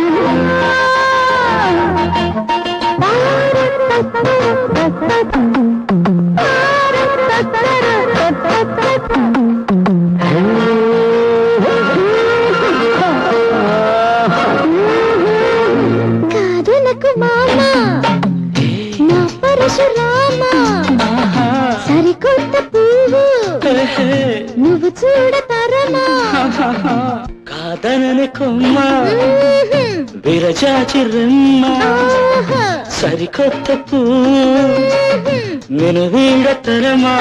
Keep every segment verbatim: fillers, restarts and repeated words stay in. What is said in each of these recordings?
కాదులకు మామా నా పరశురామా సరికొత్త పువ్వు నువ్వు చూడతరమా కాదనని కొమ్మ విరజాచి రెమ్మ సరికొత్త పువ్వు నేను వీడతరమా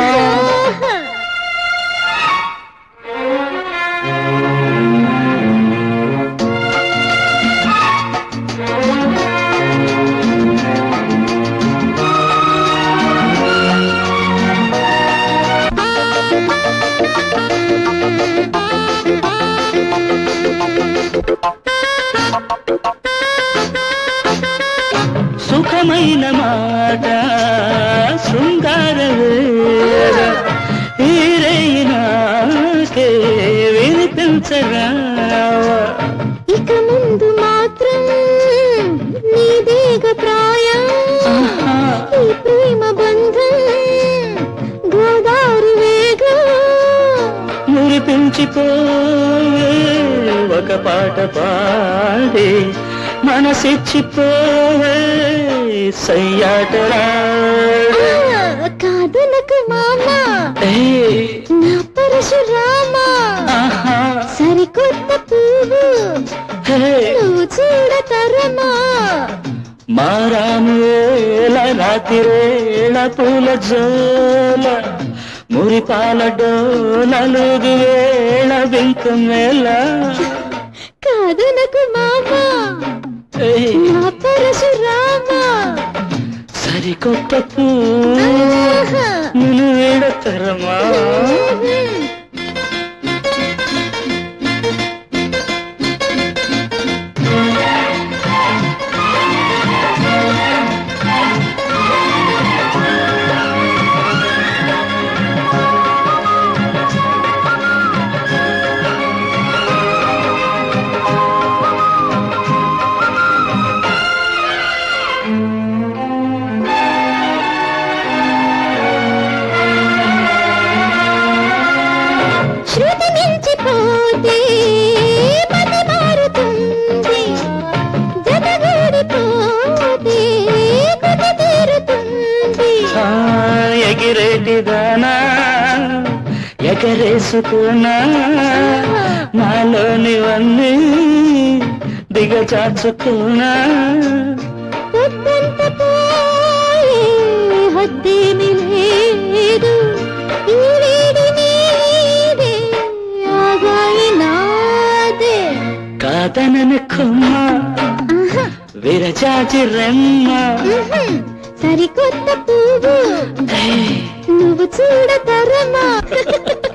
సుఖమైన మాట శృంగార వేళ ఈరైనాకే వినిపించరా ఇక ముందు మాత్రం నీదేగ ప్రాయం ఈ ప్రేమ బంధం గోదావరి వేగం మురిపించిపోయే ఒక పాట పాడి మనసిచ్చిపోయే సయ్యాటరా కాదనకు మామా నా పరశురామా సరికొత్త పువ్వు నువ్వు చూడతరమా మారాముల రాతిరేళ పూల జోల మురిపాల డోలలుగు వేళ బింక మేళ కాదనకు మామా నా పరశురామా సరికొత్త పువ్వు నేను వీడతరమా శృతి మించిపోతే మతి మారుతుంది జతగూడిపోతే కుతి తీరుతుంది ఎగిరేటిదానా ఎగరేసుకున్నా నాలోనివన్నీ దిగచాచుకున్నా పొద్దంత పోయే హద్దేమి లేదు ఈ వేడి నీదే ఆగాయి నాదే కాదనని కొమ్మ విరజాజి రెమ్మ సరికొత్త పువ్వు నువ్వు చూడతరమా